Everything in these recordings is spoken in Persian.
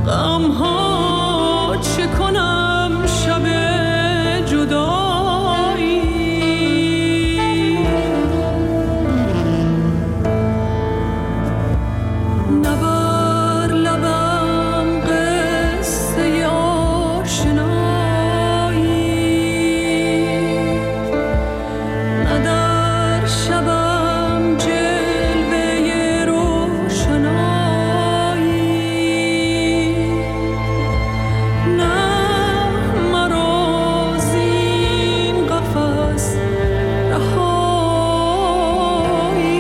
غم‌ها چه کنم شب جدایی، نبر لبم قصه آشنایی، نه در شبم جلوه روشنایی، نه مرا زین قفس رهایی.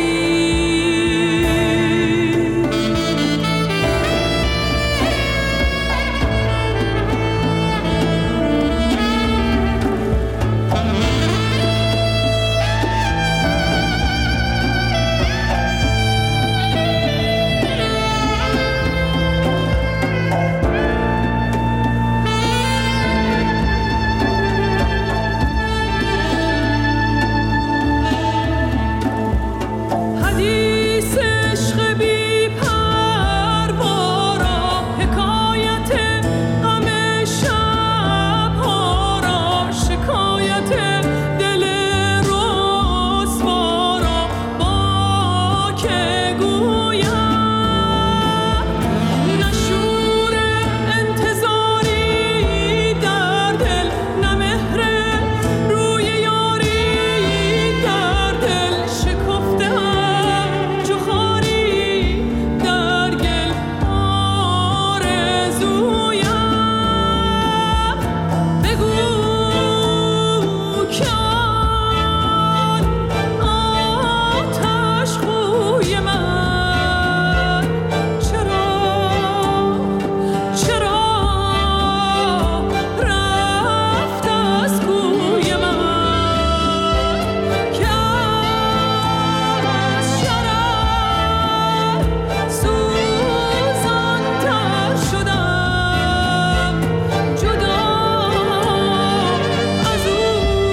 حدیث عشق بی پروا را، حکایت غم شب‌ها را، شکایت دل رسوا را با که گویم، نه شور انتظاری در دل، نه مهر روی یاری در دل، شکفته‌ام چو خاری در گل آرزویم. بگو که آن آتش خوی من چرا رفت از کوی من، که از شرم سوزان‌تر شدم، جدا از او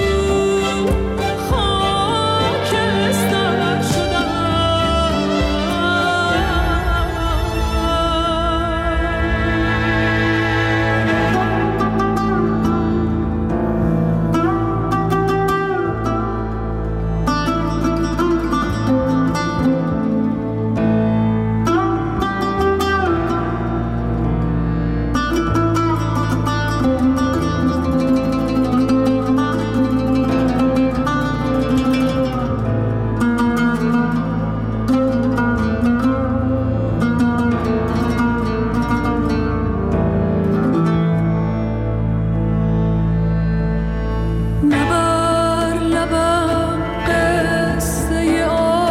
خاکستر شدم. نبر لبم قصه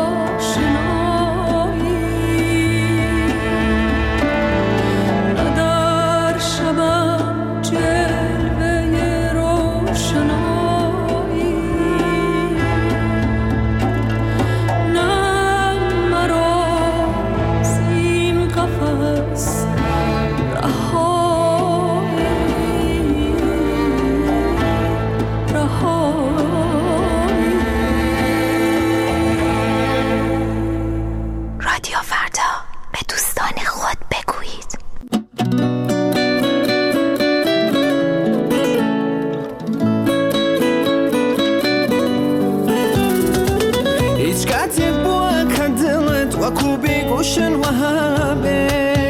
آشنایی، نه در شبم جلوه روشنایی، نه مرا زین قفس رادیو فردا، به دوستان خود بگویید. هیچ کاتێک بووە کە دڵت وەکو بێگوشن وەهابێ،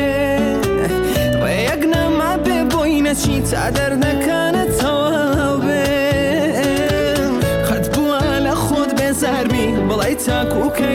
ڕێیەک نەما بێ بۆی نەچی تا دەردەکانت تەواو بێ، قەت بووە لە خۆت بێزار بی بڵێ تاکوکەی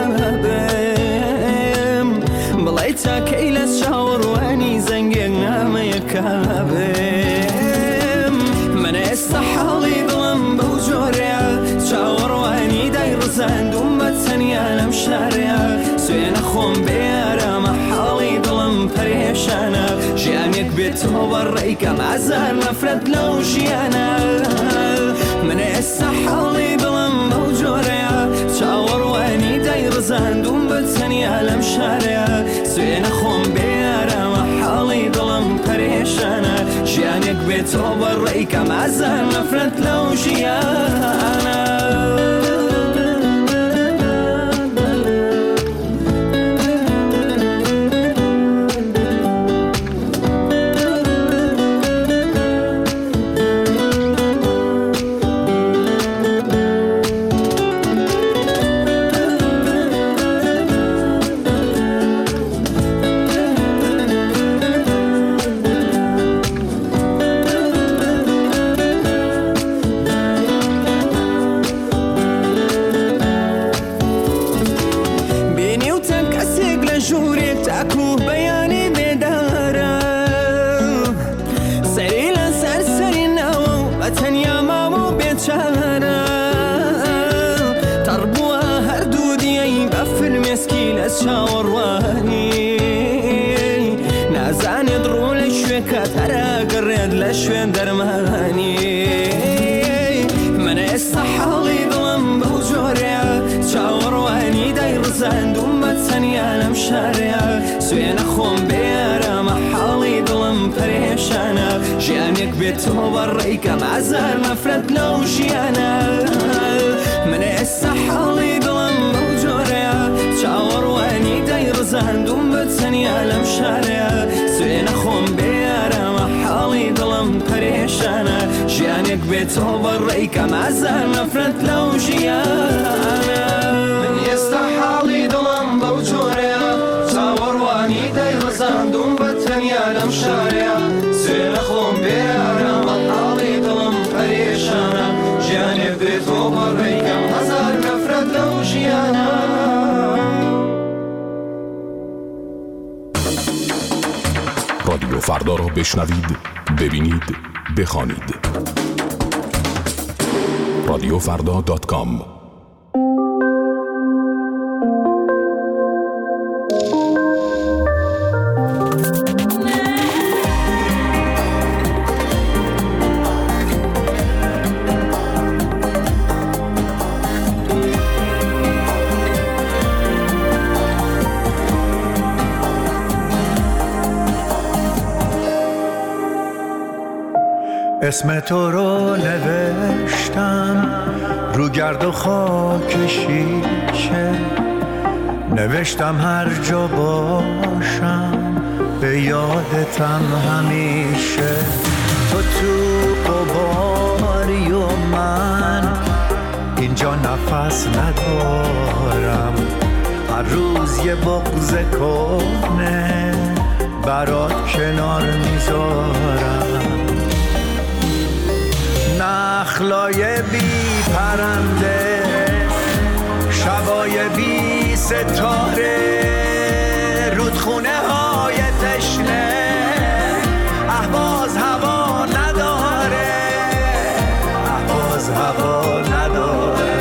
وەهابێم، بڵێ تاکەی لە چاوەڕوانی زەنگێک نامەیەکا بێم. من ئێستا حاڵی دڵم بەو جۆرەیە، چاوەڕوانی دایڕزاندوم بە تەنیا لەم شارەیە، سوێنە خۆم بێ ئارامە حاڵی دڵم پەرێشانە، ژیانێک بێتەوە بەڕێیکەم ئازار نەفرەت لەو ژیانە. من ئێستا حاڵی دڵم بەو جۆرەیە، چاوەڕوانی دایڕزاندوم بە تەنیا لەم شارەیە، سوێنە خۆم بێ ئارامە حاڵی دڵم پەرێشانە، ژیانێک بێتەوە بەڕێیکەم ئازار نەفرەت لەو ژیانە. كاترا قريد لشوين درماني من استحالي ظلم بوجوريا تشاور واني داير زند ومتسني انا مشاريا سوين اخوم بيرا محالي ظلم فريشانا جيانك بيتو بريكا معزال مفرد لو جيانا من استحالي ظلم بوجوريا تشاور واني داير زند ومتسني انا مشاريا سوين اخوم بيرا محالي ظلم فريشانا جيانك بيتو بريكا معزال مفرد لو جيانا من يستحالي ظلم بوجوريا تشاور واني داير زند ومتسني انا مشاريا سوين اخوم بيرا محالي ظلم فريشانا جيانك بيتو بريكا معزال مفرد لو جيانا رادیو فردا را بشنوید، ببینید، بخوانید. radiofrda.com اسم تو رو نوشتم رو گرد و خاک شیشه نوشتم هر جا باشم به یادتم همیشه تو قباری و من اینجا نفس ندارم هر روز یه بغض کهنه برات کنار میذارم نخلای بی پرنده شبای بی ستاره رودخونه های تشنه اهواز هوا نداره اهواز هوا نداره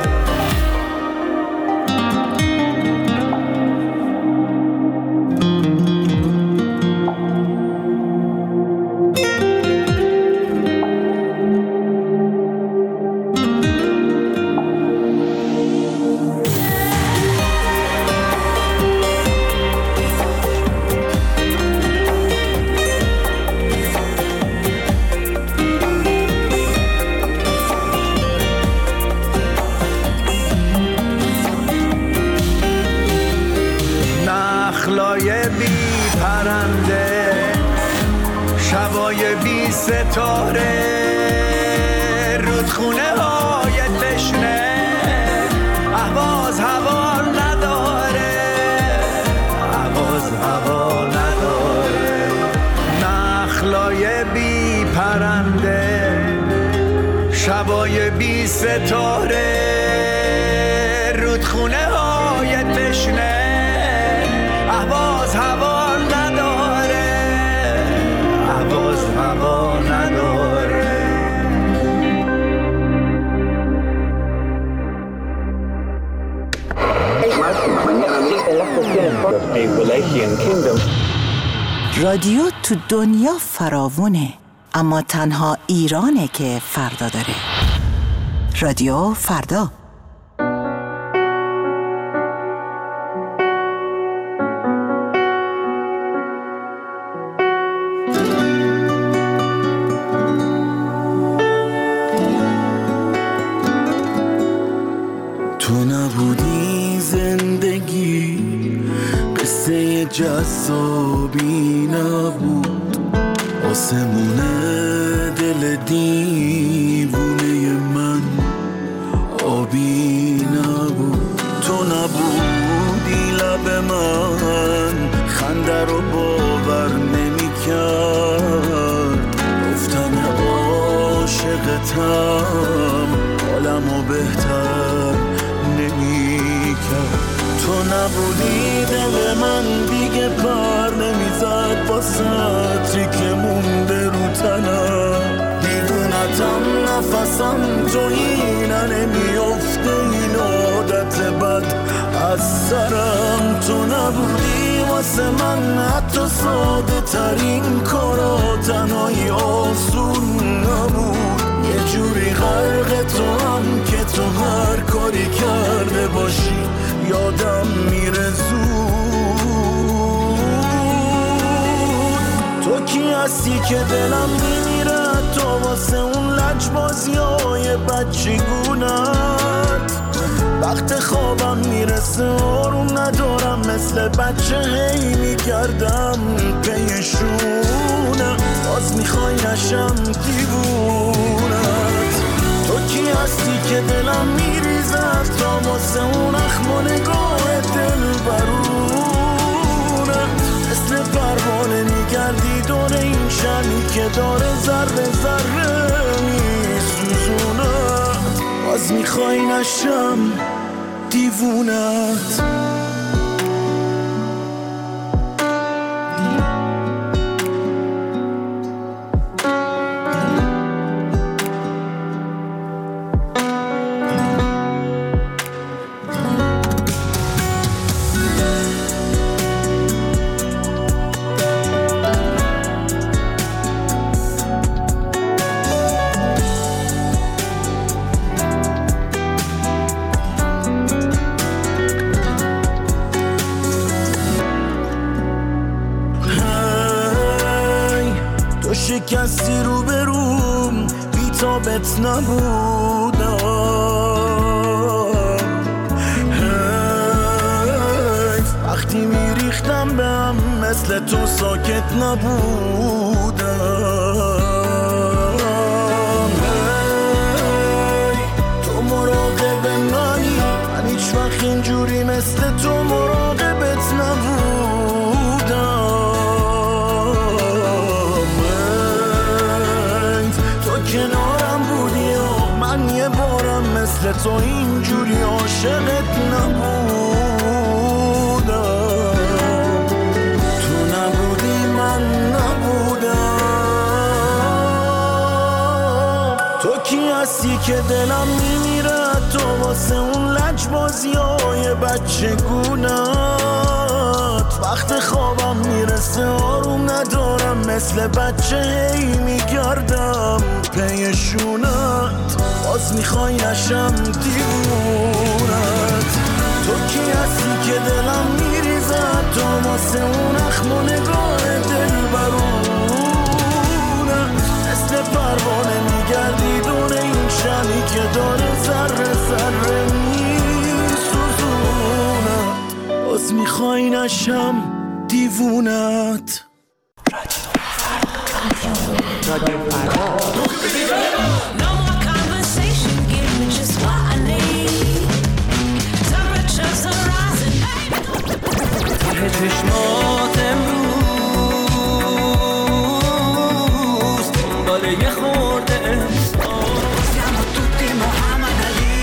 شبای بی ستاره رودخونه های تشنه اهواز هوا نداره اهواز هوا نداره نخلای بی پرنده شبای بی ستاره رودخونه های تشنه اهواز هوا هوا نداره رادیو تو دنیا فراوونه اما تنها ایرانه که فردا داره. رادیو فردا. تو نبودی زندگی قصه جذابی نبود آسمونه دل دیوونه من آبی نبود تو نبودی لب من خنده رو باور نمی کرد گفتن عاشقتم حالمو بهتر نمی کرد تو نبودی دل من دیگه پر نمیزد با سطری که مونده رو تنم دیوونتم نفسم تو اینه نمیافته اینو عادت بد از سرم. تو نبودی واسه من حتی ساده ترین کارا، تنهایی آسون نبود. یه جوری غرق تو هم که تو هر کاری کرده باشی یادم میره زود. تو کی هستی که دلم میمیره تو واسه اون لجبازیای بچگونت. وقت خوابم میرسه آروم ندارم، مثل بچه هی میگردم پیشونه. باز میخوای نشم دیوونت. تو کی هستی که دلم میریزد تا واسه اون اخم و نگاه دل برونه. مثل پروانه میگردی دور این شمی که داره ذره ذره میسوزونه. باز میخوای نشم دیوونت. شکستی رو بروم بی تابت نبودم. وقتی میریختم به هم مثل تو ساکت نبودم. تو مراقب منی، من هیچ وقت اینجوری مثل تو مراقبت نبودم. کنارم بودی و من یه بارم مثل تو اینجوری عاشقت نبودم. تو نبودی من نبودم. تو کی هستی که دلم میمیره تو واسه اون لجبازیای بچگونت. وقت خوابم میرسه آروم ندارم، مثل بچه هی میگردم پیشونت. باز میخوای نشم دیوونت. تو کی هستی که دلم میریزد تو واسه اون اخم و نگاه دل برونه. مثل پروانه میگردی دور این شمی که داره ذره ذره میسوزونه. باز میخوای نشم دیوونت. No more conversation, give me just what I need. Temperatures are rising. ته چشمات امروز دنبال یه خورده Siamo tutti Muhammad Ali.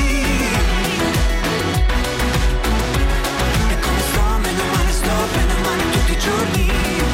E come sto, meno male tutti i giorni.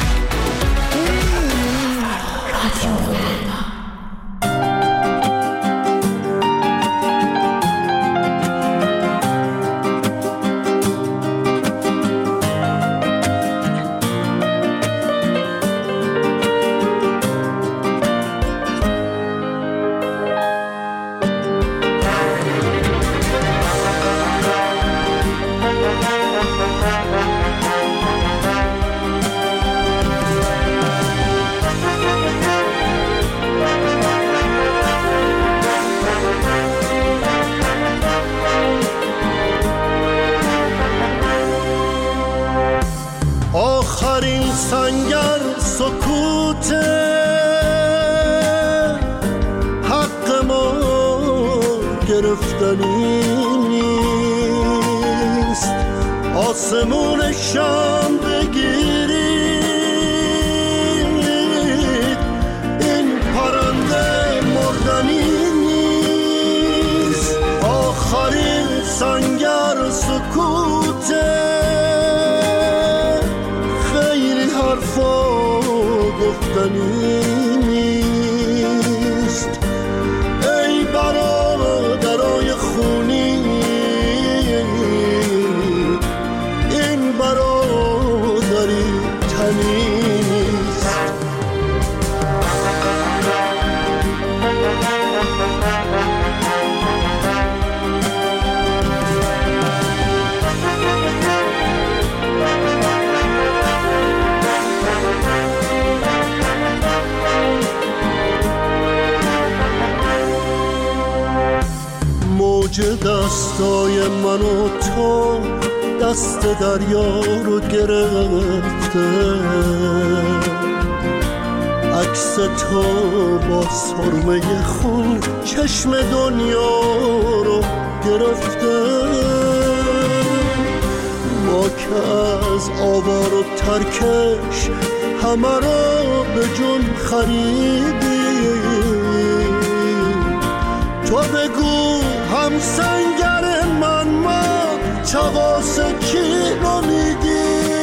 آخرین سنگر سکوته، حق ما گرفتنی نیست. آسمون شام بگیرید، این پرنده مردنی نیست. آخرین سنگر سکوته، حرفا گفتنی نیست. ای برادرای خونی موج دستای من و تو دست دریا رو گرفته، عکس تو با سرمه خون چشم دنیا رو گرفته. ما که از آوار و ترکش همه را به جون خریدیم، تو بگو هم سنگر من چغاس کی رو میدی؟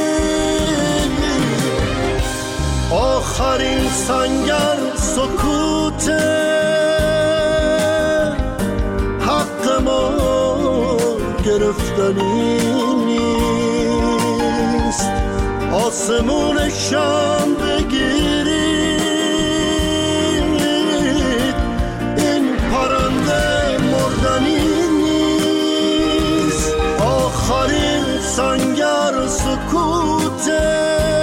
آخرین سنگر سکوته، حق ما گرفتنی نیست. آسمون شام بگیرید، این پرنده مردنی نیست. آخرین سنگر سکوته،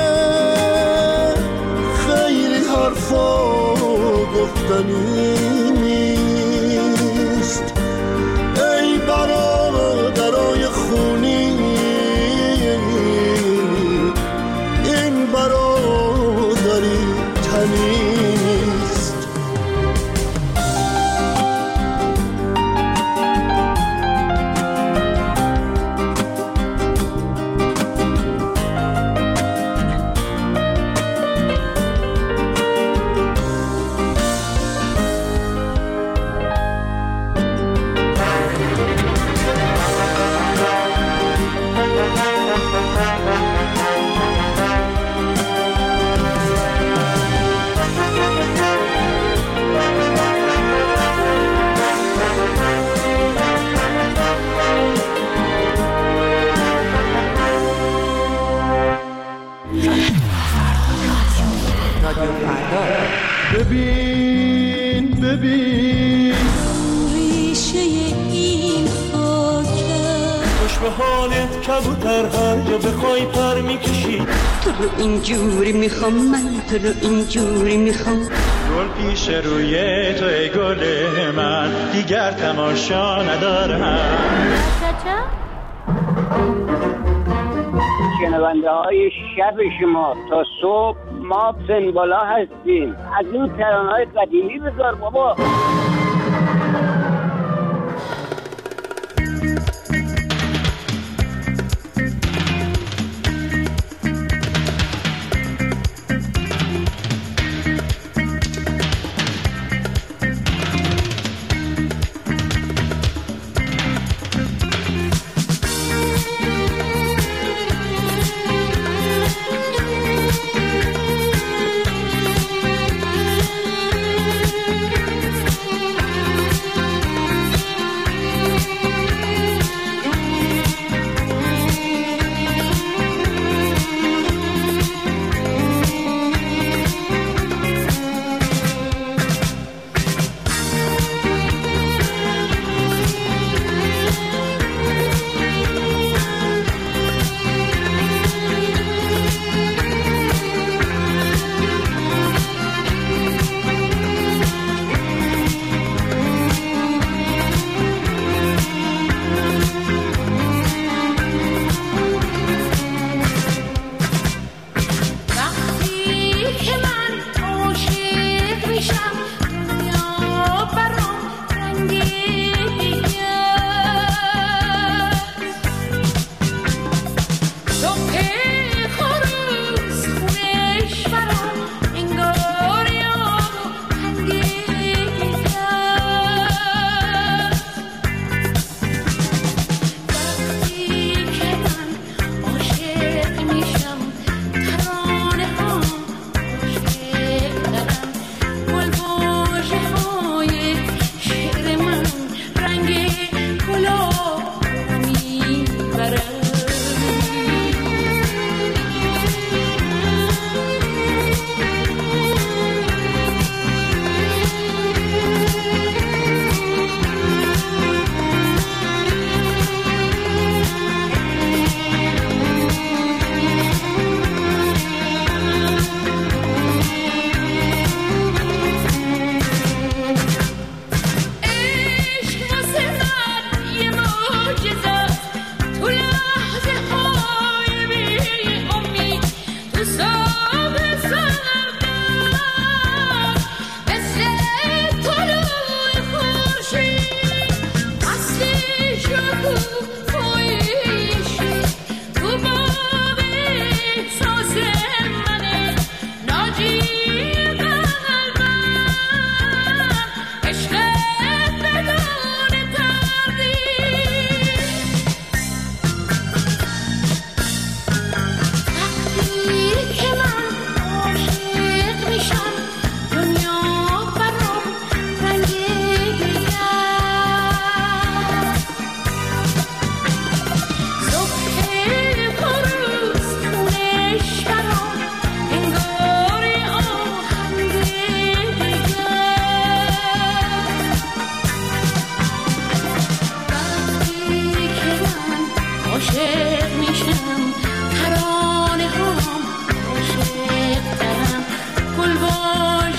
خیلی حرفا گفتنی نیست. ای برادرای خونی، این برادری تنی نیست. ببین ریشه این خاکه، خوش به حالت کبوتر، هر جا بخوای پر میکشی. تو رو اینجوری میخوام، من تو رو اینجوری میخوام. گل پیش روی تو ای گل من، دیگر تماشا ندارم. شنونده های شب شما تا صبح ما سنبالا هستیم. از این ترانه‌های قدیمی بذار بابا.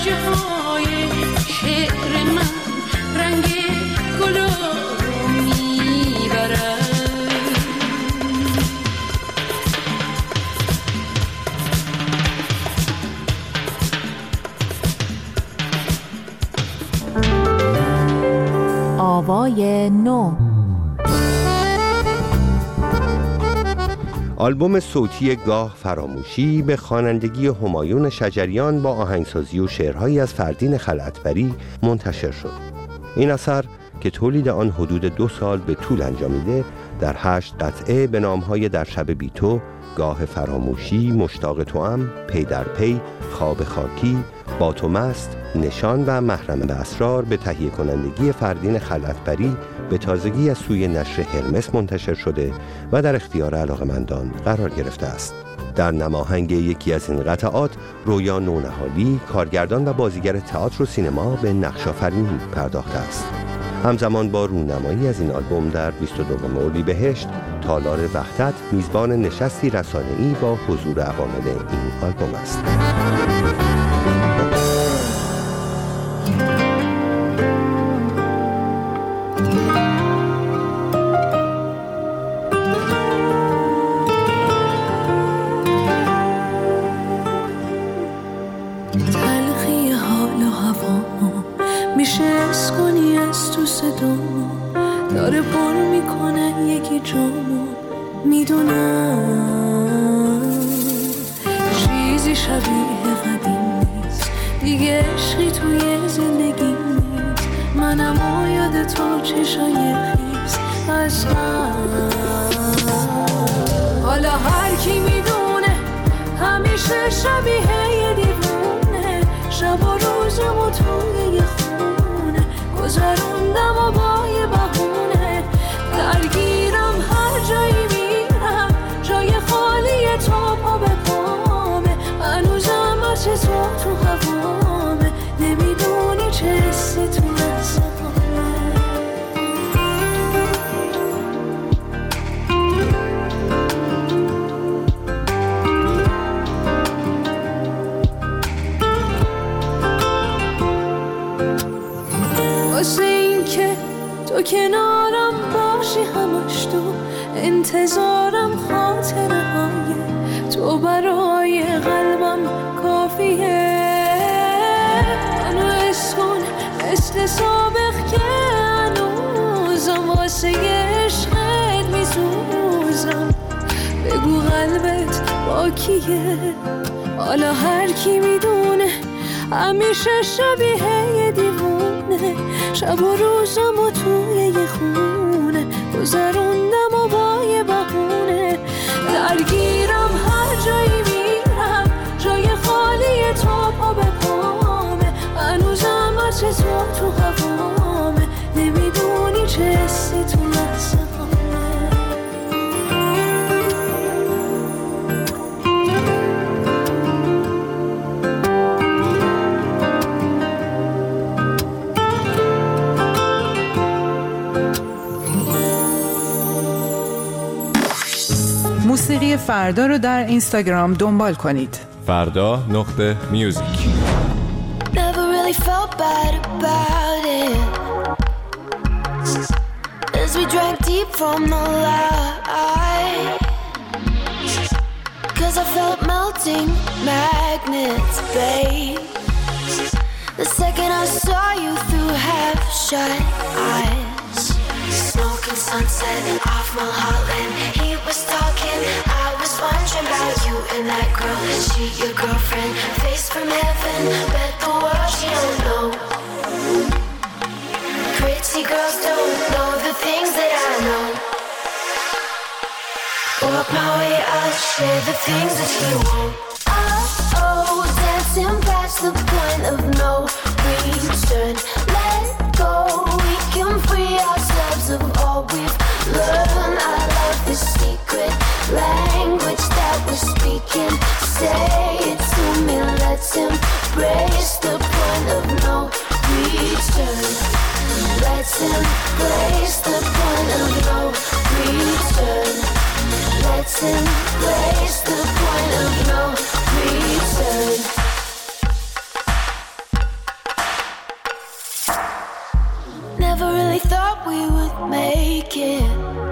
پنجه های شعر من رنگ گلاب رو میبرد. آوای نو، آلبوم صوتی گاه فراموشی به خوانندگی همایون شجریان با آهنگسازی و شعرهایی از فردین خلعتبری منتشر شد. این اثر که تولید آن حدود 2 سال به طول انجامیده، در 8 قطعه به نامهای در شب بی تو، گاه فراموشی، مشتاق توام، پی در پی، خواب خاکی، با تو مست، نشان و محرم اسرار به تهیه کنندگی فردین خلعتبری به تازگی از سوی نشر هرمس منتشر شده و در اختیار علاقه‌مندان قرار گرفته است. در نماهنگ یکی از این قطعات، رویا نونهالی، کارگردان و بازیگر تئاتر و سینما، به نقش‌آفرینی پرداخته است. همزمان با رونمایی از این آلبوم در 22 اردیبهشت، تالار وحدت میزبان نشستی رسانه‌ای با حضور عوامل این آلبوم است. تلخی حال و هوا میشه اس کنی از تو صدامو، داره پر میکنه یکی جامو، میدونم چیزی شبیه قدیم نیست دیگه، عشقی توی زندگی نیست، منم و یاد تو چشای خیز از من. حالا هر کی میدونه همیشه شبیه یه دیوونه، شب و روزمو توی یه خونه گذروندم و با یه بهونه، درگیرم هر جایی میرم، جای خالی تو پا به پامه، هنوزم عطر تو هوامه، نمیدونی چه حسی تو لحظه‌امه. واسه این که تو کنارم باشی همش، تو انتظارم، خاطره های تو برای قلبم کافیه، منو اسکن مثل سابق که هنوزم واسه عشقت میسوزم، بگو قلبت با کیه. حالا هر کی میدونه همیشه شبیه یه دیوونه، شب و روزم و توی یه خونه گذروندم و با یه بهونه، درگیرم هر جایی میرم، جای خالی تو پا به پامه، هنوزم عطر تو هوامه، نمیدونی چه حسی تو لحظه‌امه. موسیقی فردا رو در اینستاگرام دنبال کنید. فردا.music. Never really felt bad about it as we drank deep from the light, 'cause I felt melting magnets, babe. The second I saw you through half-shut eyes, smoking sunset off Mulholland. He was talking, I was wondering about you and that girl. She your girlfriend, face from heaven, bet the world she don't know. Pretty girls don't know the things that I know. Walk my way, I'll share the things that you won't. Oh, dancing past the point of no return. Let go, we can free ourselves of all we've learned. I love the secret language that we're speaking. Say it to me, let's embrace the point of no return. Let's embrace the point of no return. Let's embrace the point of no return. we would make it.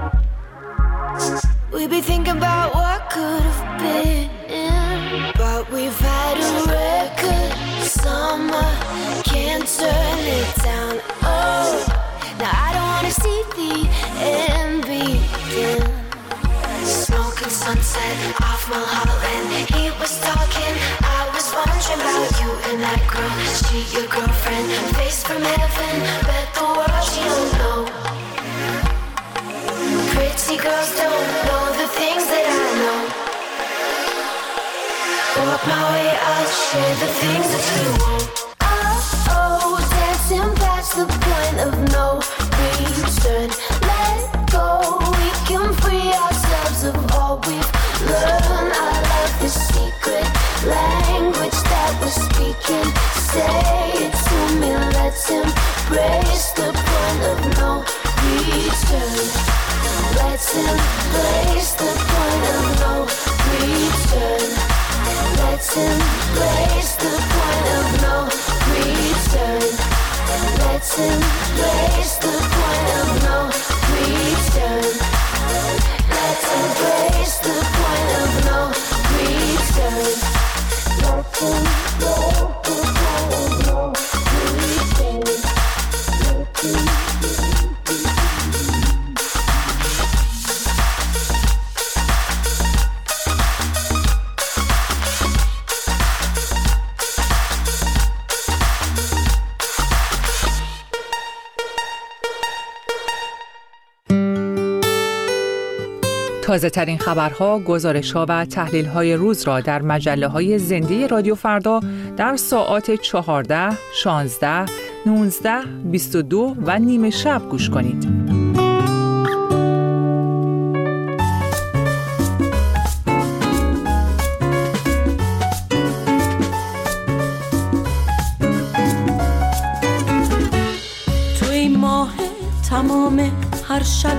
We'd be thinking about what could have been. But we've had a record summer, can't turn it down. Oh, now I don't wanna see the end begin. Smoking sunset off Mulholland. He was talking, I was wondering about you and that girl. She your girlfriend, face from heaven, bet the world she don't know. Pretty girls don't know the things that I know. Walk my way, I'll share the things that you won't. Oh, dancing past the point of no return. Let go, we can free ourselves of all we've learned. I love the secret language that we're speaking. Say it to me, let's embrace the point of no return. Let's embrace the point of no return. Let's embrace the point of no return. Let's embrace the point of no return. Let's embrace the point of no return. Let's embrace the point of no return. تازه ترین خبرها، گزارش‌ها و تحلیل‌های روز را در مجله‌های زنده رادیو فردا در ساعات 14، 16، 19، 22 و نیم شب گوش کنید. توی ماه تمام هر شب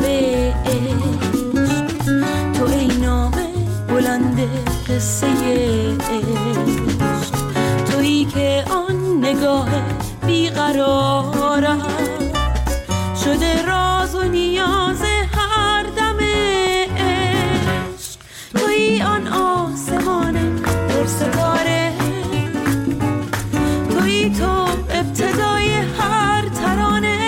تو ای نامه بلند قصه عشق، تویی که آن نگاه بیقرارم شده راز و نیاز هر دم عشق، تویی آن آسمان پر ستاره، تویی تو ابتدای هر ترانه،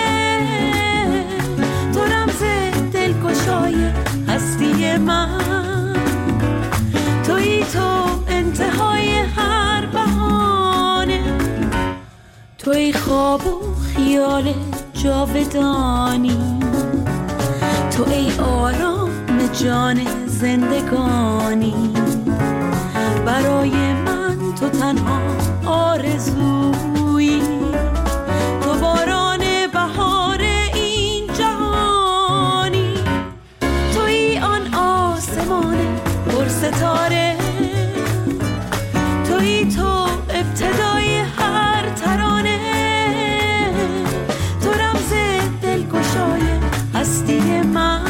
تو رمز دلگشای هستی من، تویی تو انتهای هر بهانه، تویی خواب و خیال جاودانی، تو ای آرام جان زندگانی، برای من تو تنها آرزویی، تو باران بهار این جهانی، تویی آن آسمان پر ستاره، تویی تو ابتدای هر ترانه، تو رمز دلگشای هستی من،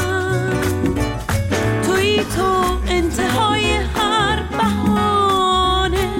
تویی تو انتهای هر بهانه.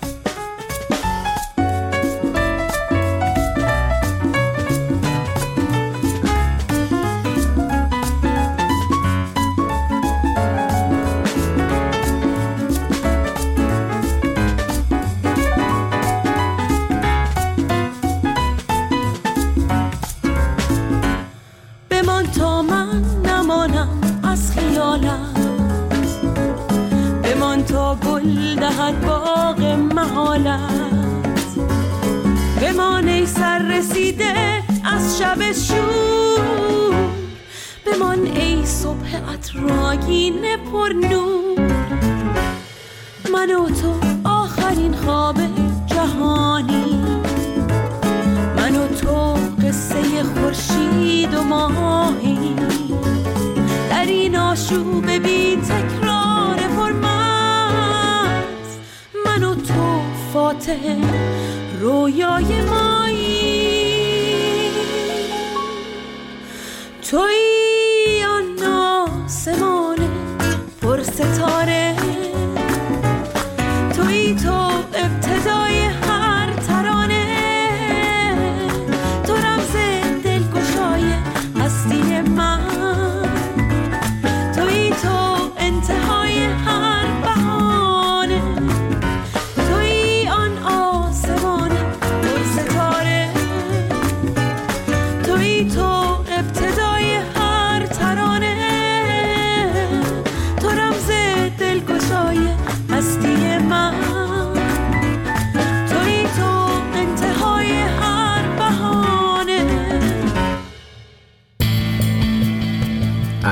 بمان تا من نمانم از خیالت، بمان تا گل دهد باغ محالت، بمان ای سر رسیده از شب شور، بمان ای صبح عطرآگین پر نور، من و تو آخرین خواب جهانی، من و تو قصه خورشید و ماهی، در این آشوب بی تکرار پرمرز، من و تو فاتح رویای مایی، تویی آن آسمان پر ستاره، تویی تو ابتدای هر ترانه، تو رمز دلگشای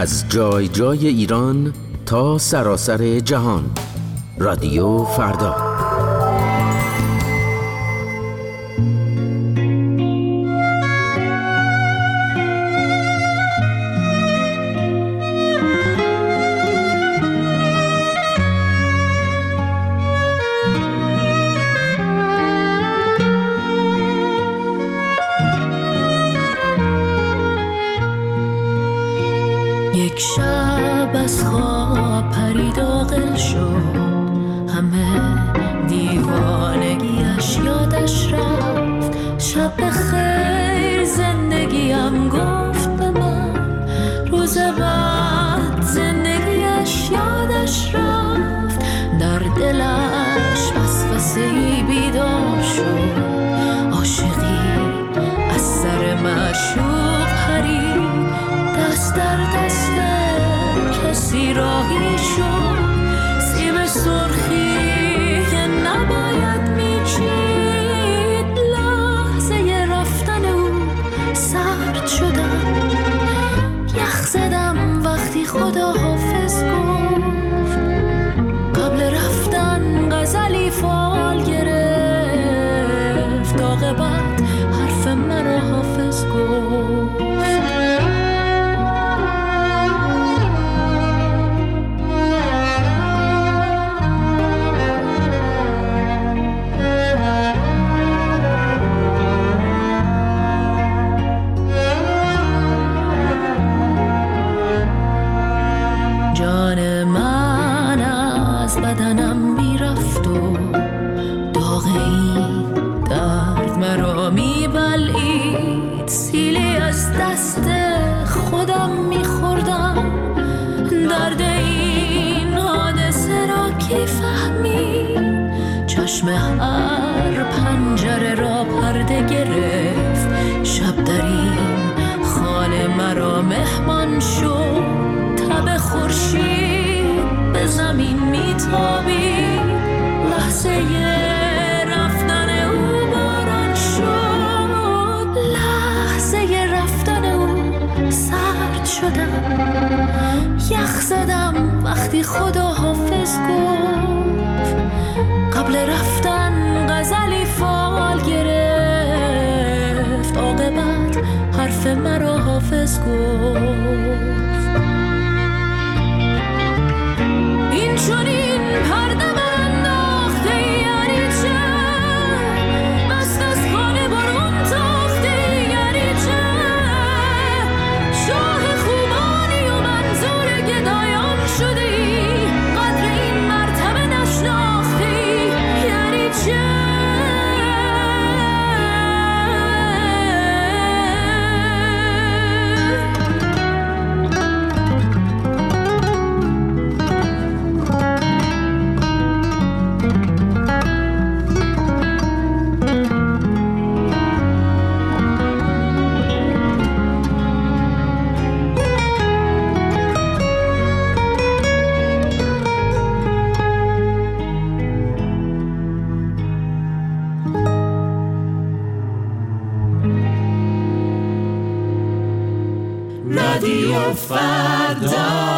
از جای جای ایران تا سراسر جهان. رادیو فردا. یک شب از خواب پرید عاقل شد، همه دیوانگیش یادش رفت. شب خیر زندگیم گفت به من، روز بعد زندگیش یادش رفت. در دلش وسوسه‌ای بیدار شد، عاشقی از سر معشوق پرید. دست در دست کسی راهی شد، سیب سرخی که نباید میچید. لحظه رفتن او سرد شدم، یخ زدم وقتی خدا حافظ گفت. قبل رفتن غزلی فال گرفت، عاقبت حرف مرا حافظ گفت. جان من از بدنم میرفت و داغ این درد مرا میبلعید. سیلی از دست خودم میخوردم، درد این حادثه را کی فهمید. چشم هر پنجره را پرده گرفت، شب در این خانه مرا مهمان شد. تب خورشید به زمین میتابید، لحظه رفتن او باران شد. لحظه رفتن او سرد شدم، یخ زدم وقتی خدا حافظ گفت. قبل رفتن غزلی فال گرفت، عاقبت حرف مرا حافظ گفت. این چنین پرده من انداخته یعنی چه؟ بست از خانه برون تاخته یعنی چه؟ شاه خوبانی و منظور گدایان شدی، قدر این مرتبه نشناختی یعنی چه؟ رادیو فردا.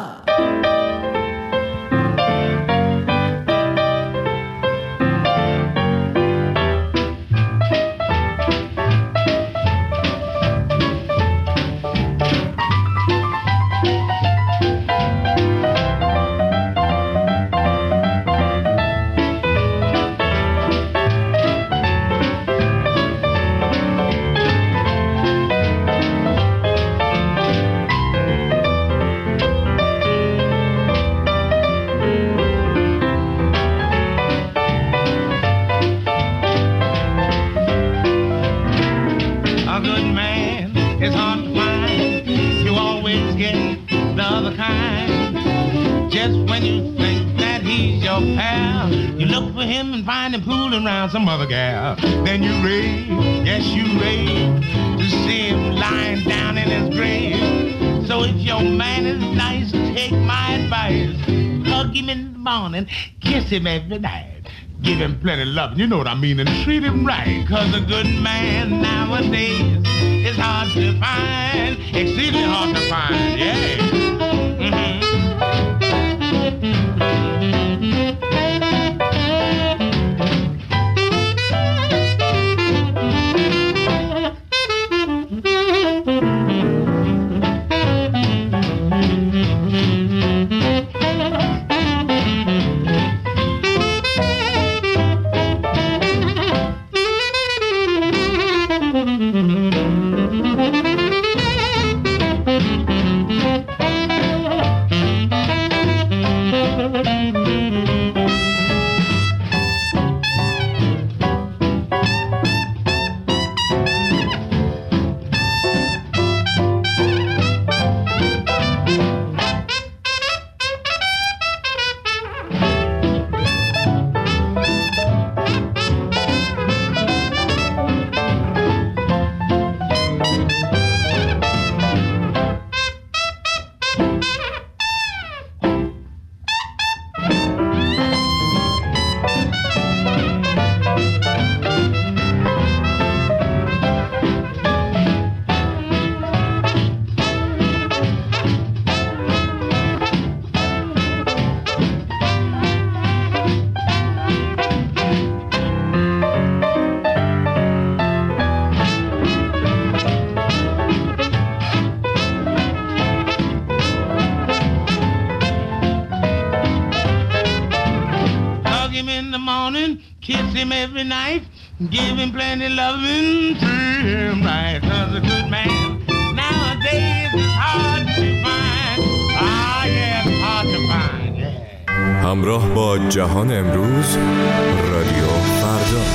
Some other gal, then you rave, yes you rave, to see him lying down in his grave. So if your man is nice, take my advice, hug him in the morning, kiss him every night, give him plenty of love, you know what I mean, and treat him right. Cause a good man nowadays is hard to find, exceedingly hard to find, yeah. him every night, give him plenty loving, treat him right, was a good man. Nowadays it's hard to find. Ah, yeah, it's hard to find. Yeah. همراه با جهان امروز، رادیو فردا.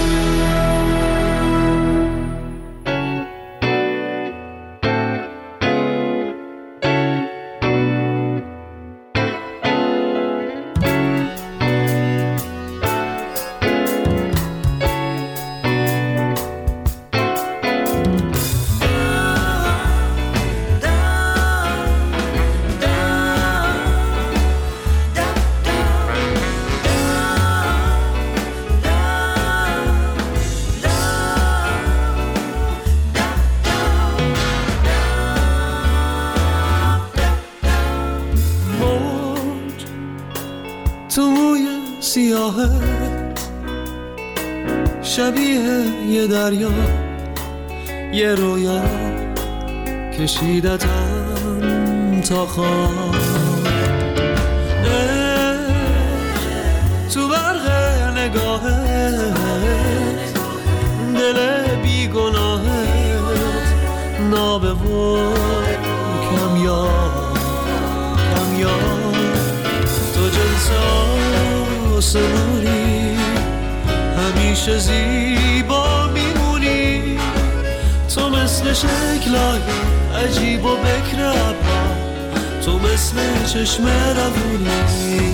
شبیه یه دریا، یه رویا کشیدتم تا خواب، تو برق نگاهت دل بیگناهت نابه و کمیاب تو جنس آسمونی، همیشه زیبا میمونی، تو مثل شکلای عجیب و بکر ابرا، تو مثل چشم روونی.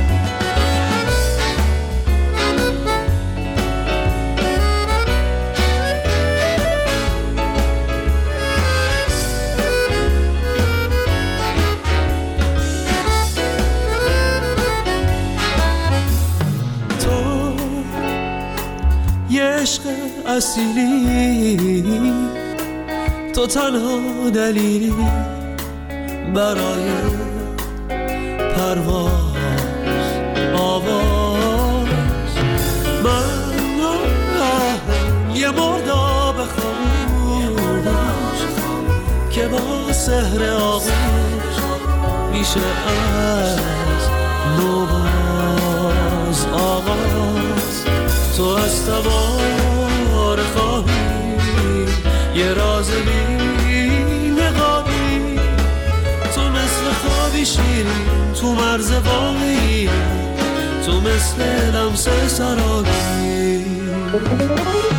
عشق اصیلی، تو تنها دلیلی برای پرواز آواز. من یه مرداب خاموش که با سحر آغوش میشه از نوباز آغاز. تو از تبار خواهی یه راز بی نقابی، تو مثل خوابی شیرین تو مرز واقعی، تو مثل لمس سراغی.